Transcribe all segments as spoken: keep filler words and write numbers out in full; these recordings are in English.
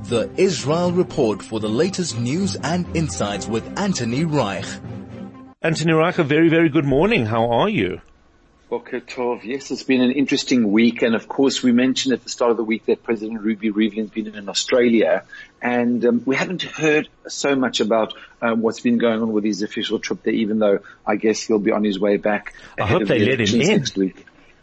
The Israel Report for the latest news and insights with Anthony Reich. Anthony Reich, a very, very good morning. How are you? Boker Tov. Yes, it's been an interesting week. And of course, we mentioned at the start of the week that President Ruby Rivlin's been in Australia. And um, we haven't heard so much about um, what's been going on with his official trip there, even though I guess he'll be on his way back. I hope they let him in next week.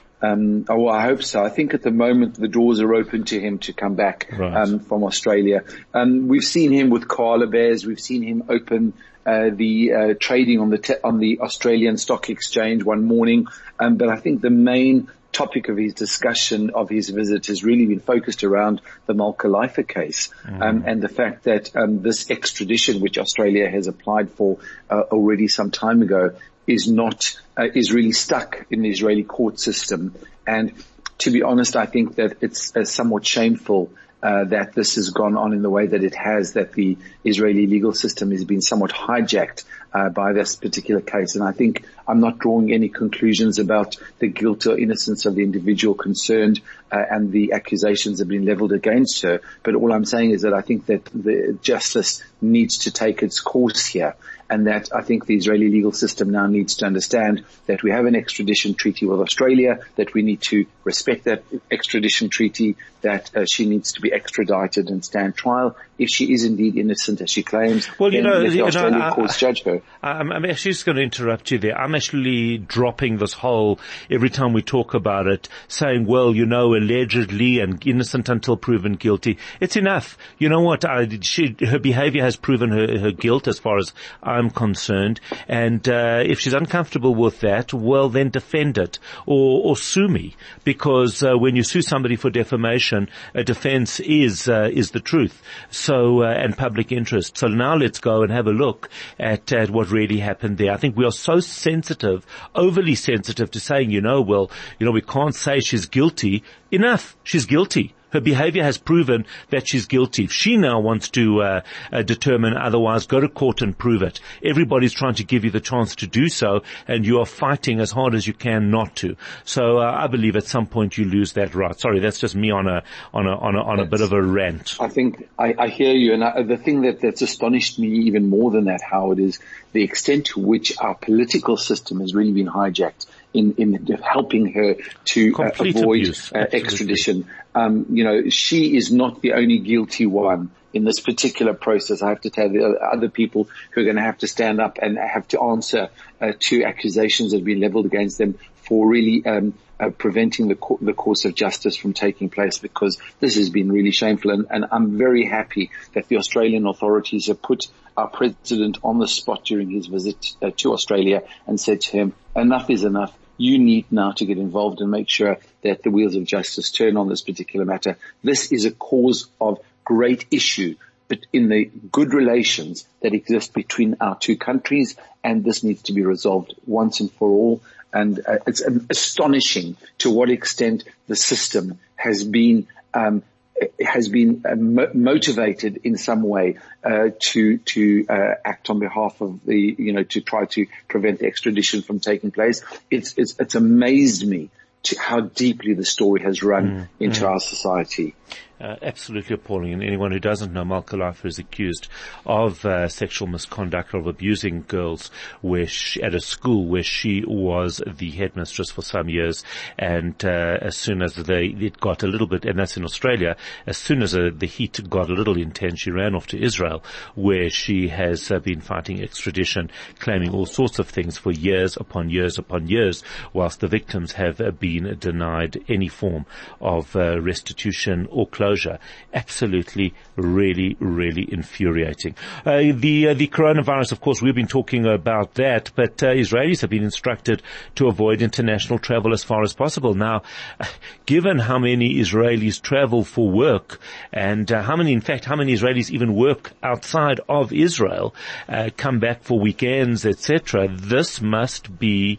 Um, oh, well, I hope so. I think at the moment the doors are open to him to come back right. um, from Australia. Um, we've seen him with koala bears. We've seen him open uh, the uh, trading on the te- on the Australian Stock Exchange one morning. Um, but I think the main topic of his discussion of his visit has really been focused around the Malka Leifer case mm. um, and the fact that um, this extradition, which Australia has applied for uh, already some time ago, is not, uh, is really stuck in the Israeli court system. And to be honest, I think that it's uh, somewhat shameful uh, that this has gone on in the way that it has, that the Israeli legal system has been somewhat hijacked uh, by this particular case. And I think I'm not drawing any conclusions about the guilt or innocence of the individual concerned uh, and the accusations have been leveled against her. But all I'm saying is that I think that the justice needs to take its course here. And that I think the Israeli legal system now needs to understand that we have an extradition treaty with Australia, that we need to respect that extradition treaty, that uh, she needs to be extradited and stand trial. If she is indeed innocent, as she claims, well, you then know, let the you Australian know, courts judge her. I'm, I'm actually just going to interrupt you there. I'm actually dropping this whole, every time we talk about it, saying, well, you know, allegedly and innocent until proven guilty. It's enough. You know what? I, she, her behavior has proven her, her guilt as far as I'm concerned. And uh, if she's uncomfortable with that, well, then defend it or, or sue me. Because uh, when you sue somebody for defamation, a defense is uh, is the truth. So uh, and public interest. So now let's go and have a look at, at what really happened there. I think we are so sensitive, overly sensitive to saying, you know, well, you know, we can't say she's guilty. Enough. She's guilty. Her behavior has proven that she's guilty. If she now wants to uh, uh, determine otherwise, go to court and prove it. Everybody's trying to give you the chance to do so, and you are fighting as hard as you can not to. So uh, I believe at some point you lose that right. Sorry, that's just me on a on a on a, on a bit of a rant. I think I, I hear you, and I, the thing that that's astonished me even more than that, Howard, is the extent to which our political system has really been hijacked in, in helping her to uh, avoid uh, extradition. Um, you know, she is not the only guilty one in this particular process. I have to tell the other people who are going to have to stand up and have to answer uh, to accusations that have been leveled against them for really um, uh, preventing the, co- the course of justice from taking place, because this has been really shameful. And, and I'm very happy that the Australian authorities have put our president on the spot during his visit uh, to Australia and said to him, enough is enough. You need now to get involved and make sure that the wheels of justice turn on this particular matter. This is a cause of great issue, but in the good relations that exist between our two countries, and this needs to be resolved once and for all. And uh, it's um, astonishing to what extent the system has been um, has been uh, mo- motivated in some way uh, to to uh, act on behalf of the, you know, to try to prevent the extradition from taking place. It's it's, it's amazed me to how deeply the story has run mm, into mm. our society. Uh, absolutely appalling. And anyone who doesn't know, Malka Leifer is accused of uh, sexual misconduct, of abusing girls where she, at a school where she was the headmistress for some years. And uh, as soon as they, it got a little bit, and that's in Australia, as soon as uh, the heat got a little intense, she ran off to Israel, where she has uh, been fighting extradition, claiming all sorts of things for years upon years upon years, whilst the victims have uh, been denied any form of uh, restitution or closure. Absolutely, really, really infuriating. Uh, the uh, the coronavirus, of course, we've been talking about that, but uh, Israelis have been instructed to avoid international travel as far as possible. Now, given how many Israelis travel for work, and uh, how many, in fact, how many Israelis even work outside of Israel, uh, come back for weekends, et cetera, this must be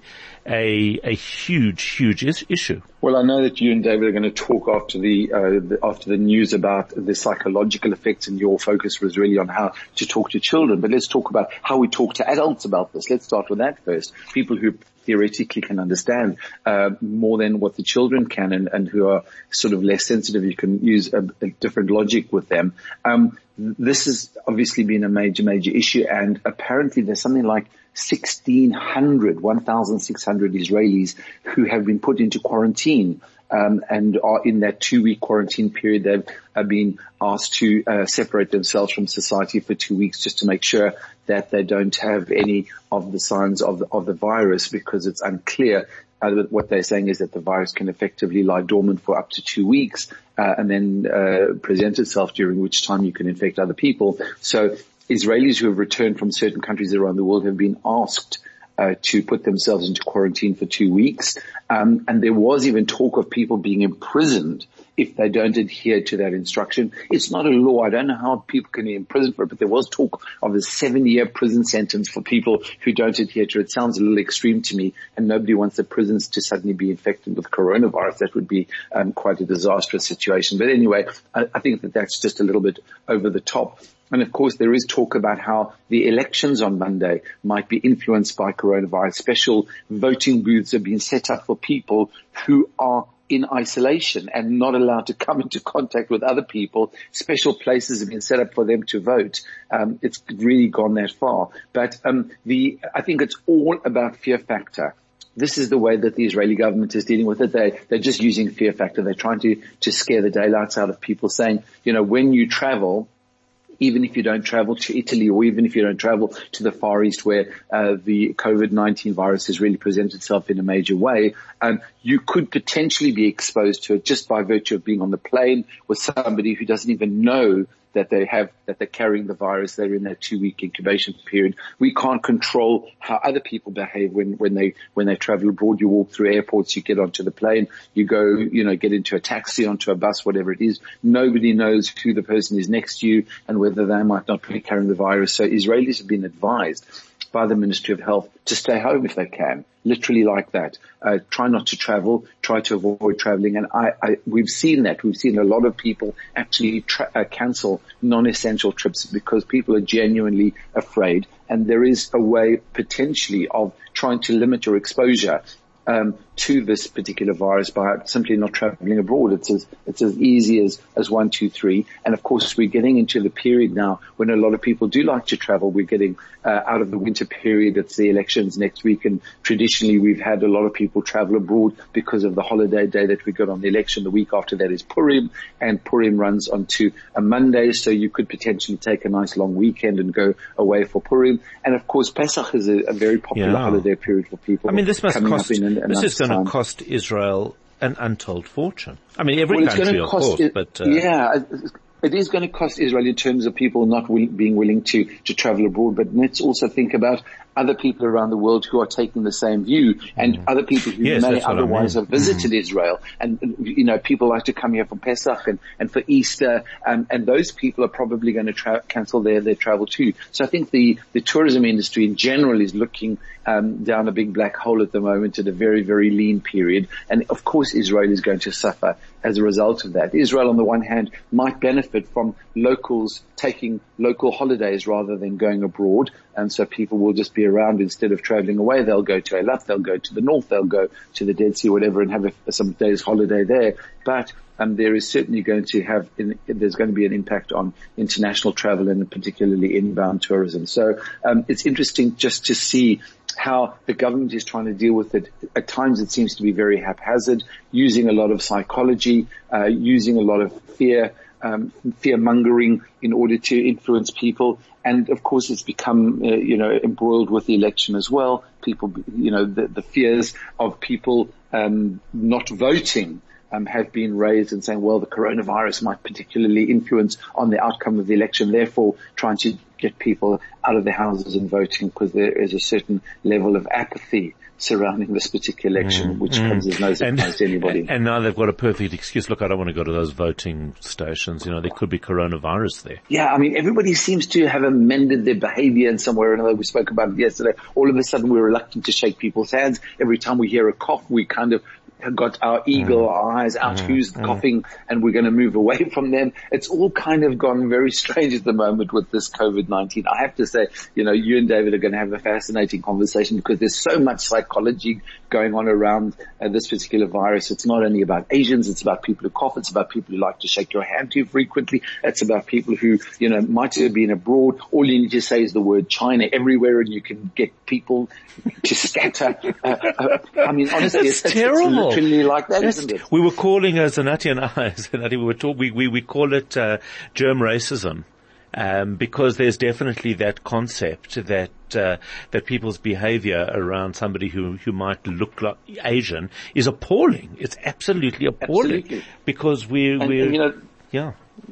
a a huge, huge is- issue. Well, I know that you and David are going to talk after the, uh, the after the news about the psychological effects, and your focus was really on how to talk to children. But let's talk about how we talk to adults about this. Let's start with that first. People who theoretically can understand uh, more than what the children can, and, and who are sort of less sensitive. You can use a, a different logic with them. Um, this has obviously been a major, major issue, and apparently there's something like sixteen hundred, sixteen hundred Israelis who have been put into quarantine. Um, and are in that two-week quarantine period. They've uh, been asked to uh, separate themselves from society for two weeks just to make sure that they don't have any of the signs of the, of the virus, because it's unclear. Uh, what they're saying is that the virus can effectively lie dormant for up to two weeks uh, and then uh, present itself, during which time you can infect other people. So Israelis who have returned from certain countries around the world have been asked Uh, to put themselves into quarantine for two weeks. Um, and there was even talk of people being imprisoned if they don't adhere to that instruction. It's not a law. I don't know how people can be imprisoned for it, but there was talk of a seven-year prison sentence for people who don't adhere to it. It sounds a little extreme to me, and nobody wants the prisons to suddenly be infected with coronavirus. That would be um, quite a disastrous situation. But anyway, I, I think that that's just a little bit over the top. And of course, there is talk about how the elections on Monday might be influenced by coronavirus. Special voting booths have been set up for people who are in isolation and not allowed to come into contact with other people. Special places have been set up for them to vote. Um, it's really gone that far. But um, the I think it's all about fear factor. This is the way that the Israeli government is dealing with it. They, they're just using fear factor. They're trying to, to scare the daylights out of people, saying, you know, when you travel, even if you don't travel to Italy, or even if you don't travel to the Far East where uh, the COVID nineteen virus has really presented itself in a major way, um, you could potentially be exposed to it just by virtue of being on the plane with somebody who doesn't even know that they have, that they're carrying the virus. They're in that two-week incubation period. We can't control how other people behave when, when they, when they travel abroad. You walk through airports, you get onto the plane, you go, you know, get into a taxi, onto a bus, whatever it is. Nobody knows who the person is next to you and whether they might not be carrying the virus. So Israelis have been advised by the Ministry of Health to stay home if they can, literally like that. Uh, try not to travel, try to avoid traveling. And I, I, we've seen that. We've seen a lot of people actually tra- uh, cancel non-essential trips because people are genuinely afraid. And there is a way potentially of trying to limit your exposure Um, to this particular virus by simply not traveling abroad. It's as, it's as easy as, as one, two, three. And of course, we're getting into the period now when a lot of people do like to travel. We're getting uh, out of the winter period. It's the elections next week. And traditionally, we've had a lot of people travel abroad because of the holiday day that we got on the election. The week after that is Purim, and Purim runs onto a Monday. So you could potentially take a nice long weekend and go away for Purim. And of course, Pesach is a, a very popular yeah. holiday period for people. I mean, this must cost, this is going to time. cost Israel an untold fortune. I mean, every well, country, of course, it, but uh, yeah, it is going to cost Israel in terms of people not will, being willing to to travel abroad. But let's also think about other people around the world who are taking the same view, and mm. other people who yes, may otherwise I mean. have visited mm. Israel. And, you know, people like to come here for Pesach and, and for Easter, um, and those people are probably going to tra- cancel their, their travel too. So I think the, the tourism industry in general is looking um, down a big black hole at the moment at a very, very lean period. And of course Israel is going to suffer as a result of that. Israel, on the one hand, might benefit from locals taking local holidays rather than going abroad. And so people will just be around instead of traveling away. They'll go to Eilat, they'll go to the north, they'll go to the Dead Sea, whatever, and have a, some days holiday there. But um, there is certainly going to have, in, there's going to be an impact on international travel and particularly inbound tourism. So um, it's interesting just to see how the government is trying to deal with it. At times it seems to be very haphazard, using a lot of psychology, uh, using a lot of fear, um, fear-mongering in order to influence people. And of course it's become, uh, you know, embroiled with the election as well. People, you know, the, the fears of people um, not voting Um, have been raised and saying, well, the coronavirus might particularly influence on the outcome of the election, therefore trying to get people out of their houses and voting, because there is a certain level of apathy surrounding this particular election, mm, which mm. comes as no surprise to anybody. And now they've got a perfect excuse. Look, I don't want to go to those voting stations. You know, there could be coronavirus there. Yeah, I mean, everybody seems to have amended their behavior in some way or another. We spoke about it yesterday. All of a sudden, we're reluctant to shake people's hands. Every time we hear a cough, we kind of got our eagle mm. eyes out, mm. who's mm. coughing, and we're going to move away from them. It's all kind of gone very strange at the moment with this COVID nineteen. I have to say, you know, you and David are going to have a fascinating conversation because there's so much psychology going on around uh, this particular virus. It's not only about Asians, it's about people who cough, it's about people who like to shake your hand too frequently, it's about people who, you know, might have been abroad. All you need to say is the word China everywhere and you can get people to scatter. Uh, uh, I mean, honestly, it's, it's, it's literally like that, That's, isn't it? We were calling, uh, Zanati and I, Zanati, we were talk, we, we, we call it, uh, germ racism. Um, because there's definitely that concept that, uh, that people's behavior around somebody who, who might look like Asian is appalling. It's absolutely appalling. Absolutely. Because we're, and, we're, and, you know, yeah.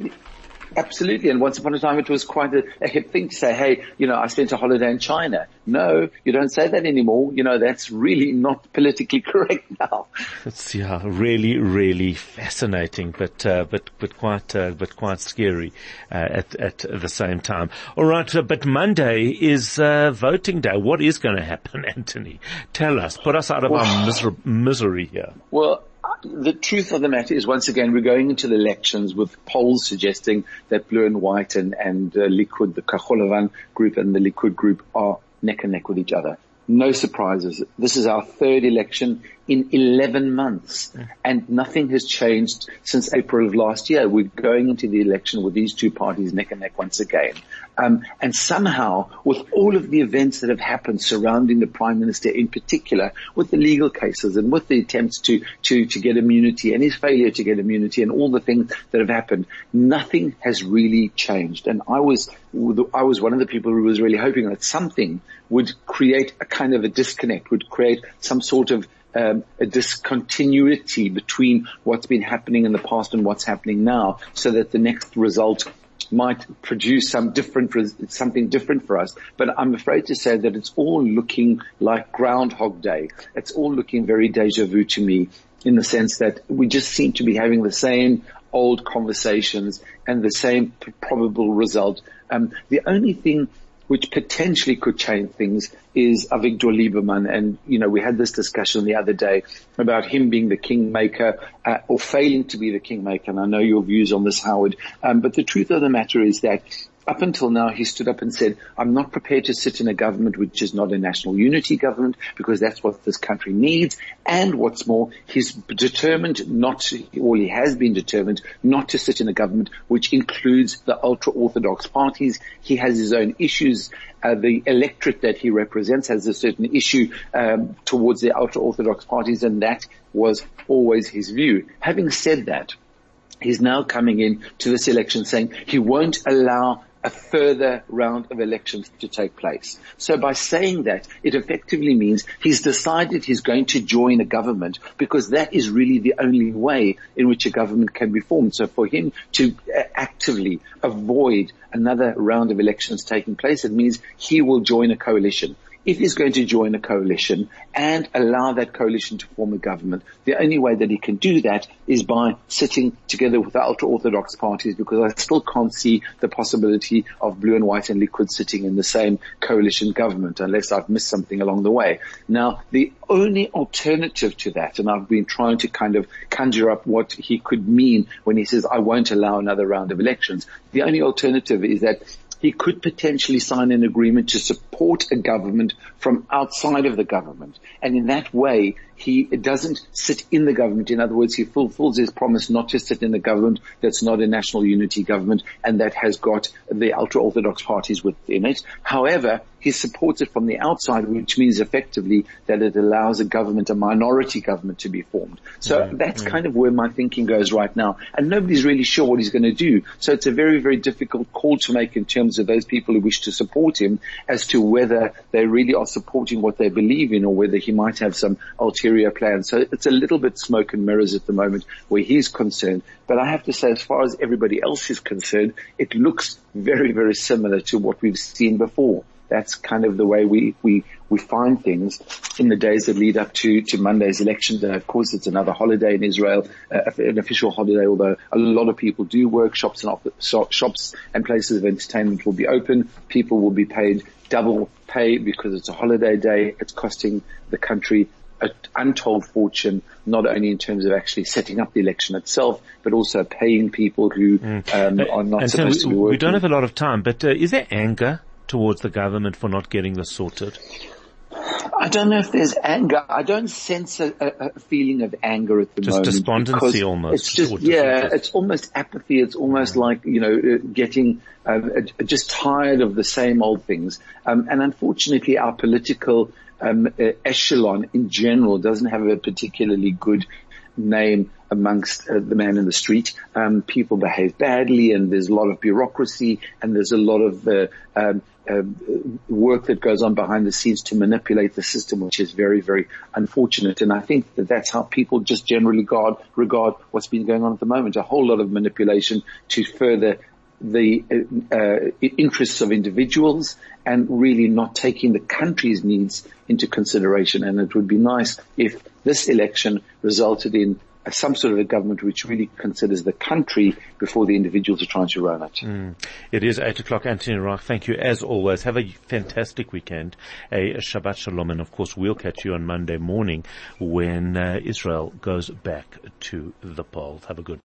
Absolutely. And once upon a time it was quite a, a hip thing to say, hey, you know, I spent a holiday in China. No, you don't say that anymore. You know, that's really not politically correct now. It's, yeah, really, really fascinating, but, uh, but, but quite, uh, but quite scary, uh, at, at the same time. All right. Uh, but Monday is, uh, voting day. What is going to happen, Anthony? Tell us. Put us out of well, our miser- misery here. Well, the truth of the matter is, once again, we're going into the elections with polls suggesting that Blue and White and, and uh, Likud, the Kachol Lavan group and the Likud group are neck and neck with each other. No surprises. This is our third election in eleven months, and nothing has changed since April of last year. We're going into the election with these two parties neck and neck once again. Um, and somehow, with all of the events that have happened surrounding the Prime Minister in particular, with the legal cases and with the attempts to, to, to get immunity and his failure to get immunity and all the things that have happened, nothing has really changed. And I was, I was one of the people who was really hoping that something would create a kind of a disconnect, would create some sort of Um, a discontinuity between what's been happening in the past and what's happening now, so that the next result might produce some different, something different for us. But I'm afraid to say that it's all looking like Groundhog Day. It's all looking very deja vu to me, in the sense that we just seem to be having the same old conversations and the same p- probable result. Um, the only thing which potentially could change things is Avigdor Lieberman. And, you know, we had this discussion the other day about him being the kingmaker, uh, or failing to be the kingmaker. And I know your views on this, Howard. Um, but the truth of the matter is that up until now, he stood up and said, I'm not prepared to sit in a government which is not a national unity government, because that's what this country needs. And what's more, he's determined not to, or he has been determined not to sit in a government which includes the ultra-Orthodox parties. He has his own issues. Uh, the electorate that he represents has a certain issue um, towards the ultra-Orthodox parties, and that was always his view. Having said that, he's now coming in to this election saying he won't allow a further round of elections to take place. So by saying that, it effectively means he's decided he's going to join a government, because that is really the only way in which a government can be formed. So for him to actively avoid another round of elections taking place, it means he will join a coalition. If he's going to join a coalition and allow that coalition to form a government, the only way that he can do that is by sitting together with the ultra-Orthodox parties, because I still can't see the possibility of Blue and White and Likud sitting in the same coalition government, unless I've missed something along the way. Now, the only alternative to that, and I've been trying to kind of conjure up what he could mean when he says, I won't allow another round of elections. The only alternative is that he could potentially sign an agreement to support a government from outside of the government. And in that way, he doesn't sit in the government. In other words, he fulfills his promise not to sit in a government that's not a national unity government and that has got the ultra-Orthodox parties within it. However, he supports it from the outside, which means effectively that it allows a government, a minority government, to be formed. So mm-hmm. that's kind of where my thinking goes right now. And nobody's really sure what he's going to do. So it's a very, very difficult call to make in terms of those people who wish to support him, as to whether they really are supporting what they believe in, or whether he might have some ulterior plans. So it's a little bit smoke and mirrors at the moment where he's concerned. But I have to say, as far as everybody else is concerned, it looks very, very similar to what we've seen before. That's kind of the way we, we, we find things in the days that lead up to, to Monday's election day. Of course, it's another holiday in Israel, uh, an official holiday, although a lot of people do work. Shops and, off- shops and places of entertainment will be open. People will be paid double pay because it's a holiday day. It's costing the country an untold fortune, not only in terms of actually setting up the election itself, but also paying people who mm. um, are not and supposed so we, to be working. We don't have a lot of time. time, but uh, is there anger towards the government for not getting this sorted? I don't know if there's anger. I don't sense a, a, a feeling of anger at the just moment. Just despondency almost. It's just, yeah, it's almost apathy. It's almost mm. like, you know, getting uh, just tired of the same old things. Um, and unfortunately, our political um, uh, echelon in general doesn't have a particularly good name amongst uh, the man in the street. Um, people behave badly, and there's a lot of bureaucracy, and there's a lot of uh, um, uh, work that goes on behind the scenes to manipulate the system, which is very, very unfortunate. And I think that that's how people just generally regard, regard what's been going on at the moment. A whole lot of manipulation to further the uh, interests of individuals, and really not taking the country's needs into consideration. And it would be nice if this election resulted in some sort of a government which really considers the country before the individuals are trying to run it. Mm. It is eight o'clock. Anthony Rauch, thank you as always. Have a fantastic weekend. A Shabbat Shalom. And of course, we'll catch you on Monday morning when uh, Israel goes back to the polls. Have a good